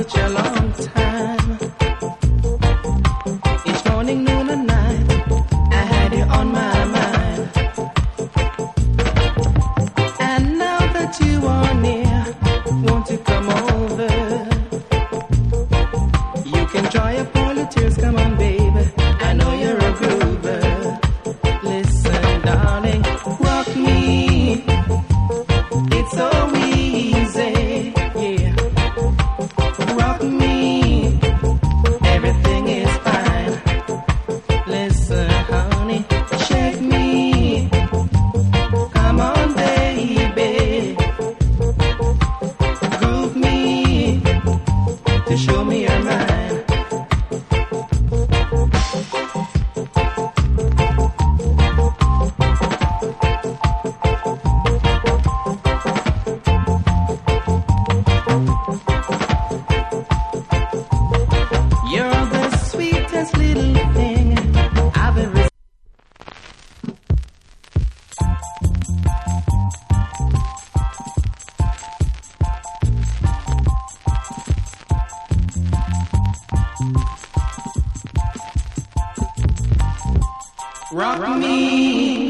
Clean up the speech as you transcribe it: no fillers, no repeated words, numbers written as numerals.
such a long time. Each morning, noon and night, I had you on my mind. And now that you are near, won't you come over? You can dry up all your tears, come on baby, I know you're a groover. Listen darling, rock me, it's so easy, yeah. Rock me, everything is fine. Listen honey, shake me, come on baby. Groove me, to show me your mind. You're the sweetest little thing I've ever. Rock me.